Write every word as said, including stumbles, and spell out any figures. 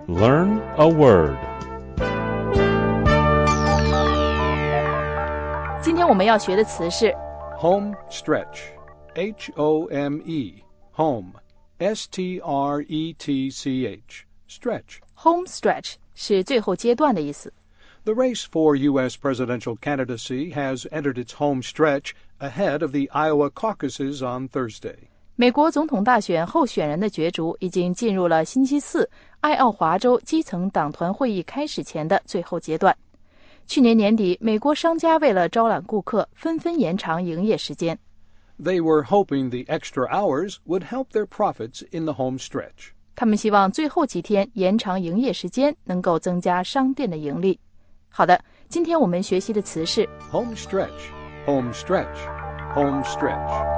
Learn a word. 今天我们要学的词是 home stretch, H O M E, home, S T R E T C H, stretch. home stretch 是最后阶段的意思。 The race for U S presidential candidacy has entered its home stretch ahead of the Iowa caucuses on Thursday. 美国总统大选候选人的角逐已经进入了星期四爱奥华州基层党团会议开始前的最后阶段。去年年底，美国商家为了招揽顾客，纷纷延长营业时间。 They were hoping the extra hours would help their profits in the home stretch. 他们希望最后几天延长营业时间能够增加商店的盈利。好的，今天我们学习的词是 home stretch, home stretch, home stretch.